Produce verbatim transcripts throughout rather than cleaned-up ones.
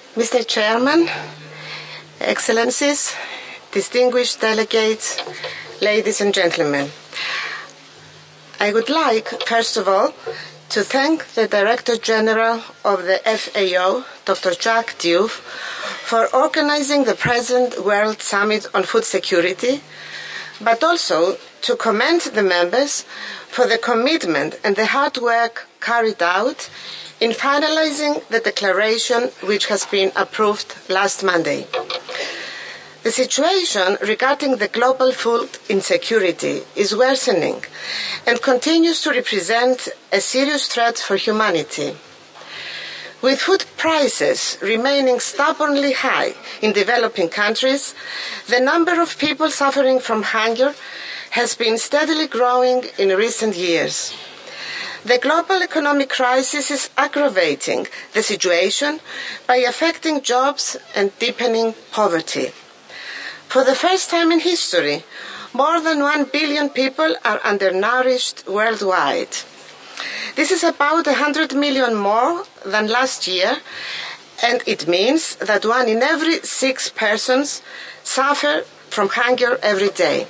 Mister Chairman, Excellencies, distinguished delegates, ladies and gentlemen, I would like, first of all, to thank the Director General of the F A O, Doctor Jack Diouf, for organizing the present World Summit on Food Security, but also to commend the members for the commitment and the hard work carried out in finalizing the declaration which has been approved last Monday. The situation regarding the global food insecurity is worsening and continues to represent a serious threat for humanity. With food prices remaining stubbornly high in developing countries, the number of people suffering from hunger has been steadily growing in recent years. The global economic crisis is aggravating the situation by affecting jobs and deepening poverty. For the first time in history, more than one billion people are undernourished worldwide. This is about one hundred million more than last year, and it means that one in every six persons suffer from hunger every day.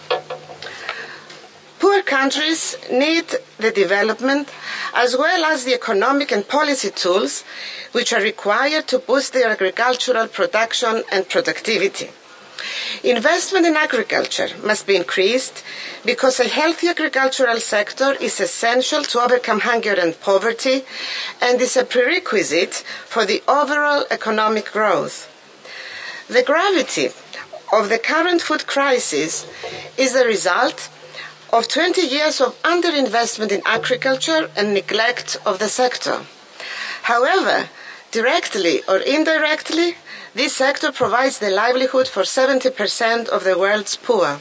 Poor countries need the development as well as the economic and policy tools which are required to boost their agricultural production and productivity. Investment in agriculture must be increased because a healthy agricultural sector is essential to overcome hunger and poverty and is a prerequisite for the overall economic growth. The gravity of the current food crisis is the result of twenty years of underinvestment in agriculture and neglect of the sector. However, directly or indirectly, this sector provides the livelihood for seventy percent of the world's poor.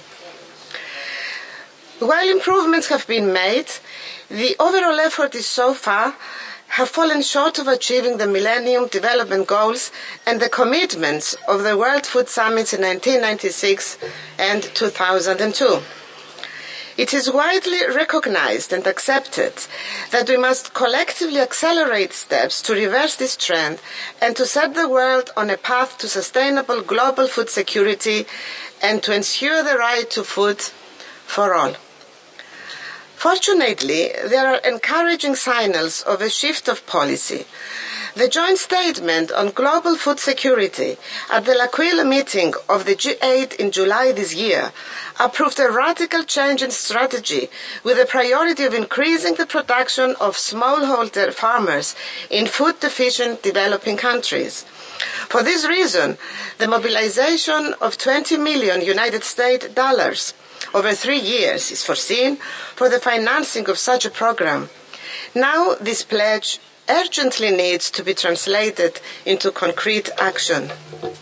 While improvements have been made, the overall effort is so far have fallen short of achieving the Millennium Development Goals and the commitments of the World Food Summits in nineteen ninety-six and two thousand two. It is widely recognized and accepted that we must collectively accelerate steps to reverse this trend and to set the world on a path to sustainable global food security and to ensure the right to food for all. Fortunately, there are encouraging signals of a shift of policy. The joint statement on global food security at the L'Aquila meeting of the G eight in July this year approved a radical change in strategy with the priority of increasing the production of smallholder farmers in food-deficient developing countries. For this reason, the mobilization of twenty million United States dollars over three years is foreseen for the financing of such a program. Now this pledge urgently needs to be translated into concrete action.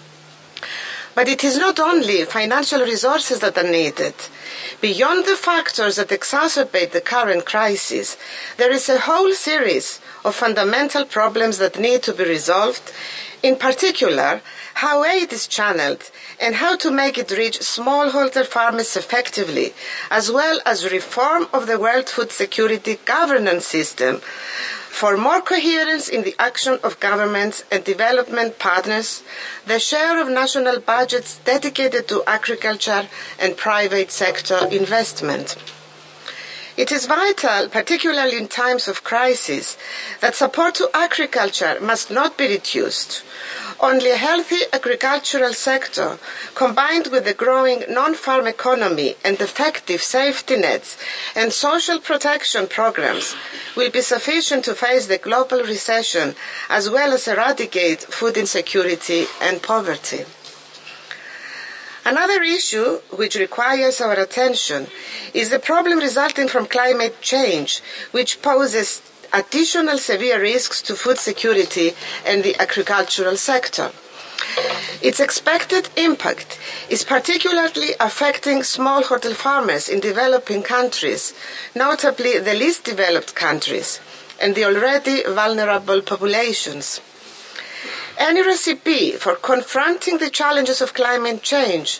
But it is not only financial resources that are needed. Beyond the factors that exacerbate the current crisis, there is a whole series of fundamental problems that need to be resolved, in particular, how aid is channeled and how to make it reach smallholder farmers effectively, as well as reform of the World Food Security governance system for more coherence in the action of governments and development partners, the share of national budgets dedicated to agriculture and private sector investment. It is vital, particularly in times of crisis, that support to agriculture must not be reduced. Only a healthy agricultural sector, combined with the growing non-farm economy and effective safety nets and social protection programs, will be sufficient to face the global recession as well as eradicate food insecurity and poverty. Another issue which requires our attention is the problem resulting from climate change, which poses additional severe risks to food security and the agricultural sector. Its expected impact is particularly affecting smallholder farmers in developing countries, notably the least developed countries, and the already vulnerable populations. Any recipe for confronting the challenges of climate change,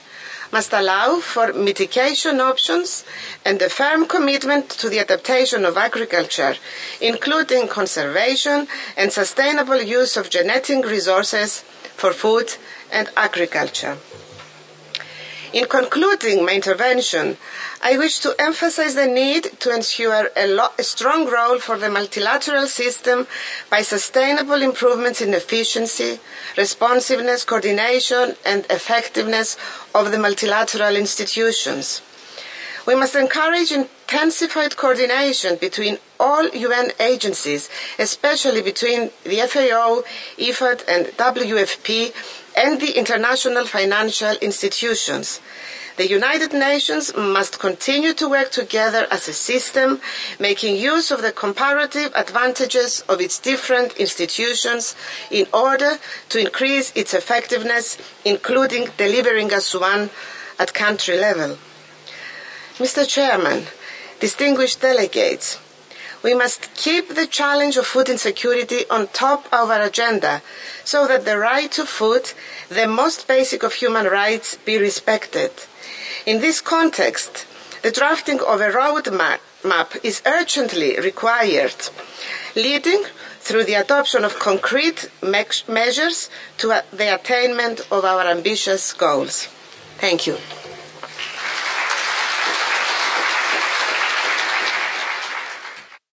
must allow for mitigation options and a firm commitment to the adaptation of agriculture, including conservation and sustainable use of genetic resources for food and agriculture. In concluding my intervention, I wish to emphasize the need to ensure a, lo- a strong role for the multilateral system by sustainable improvements in efficiency, responsiveness, coordination, and effectiveness of the multilateral institutions. We must encourage intensified coordination between all U N agencies, especially between the F A O, I F A D, and W F P, and the international financial institutions. The United Nations must continue to work together as a system, making use of the comparative advantages of its different institutions in order to increase its effectiveness, including delivering as one at country level. Mister Chairman, distinguished delegates, we must keep the challenge of food insecurity on top of our agenda so that the right to food, the most basic of human rights, be respected. In this context, the drafting of a roadmap is urgently required, leading through the adoption of concrete me- measures to the attainment of our ambitious goals. Thank you.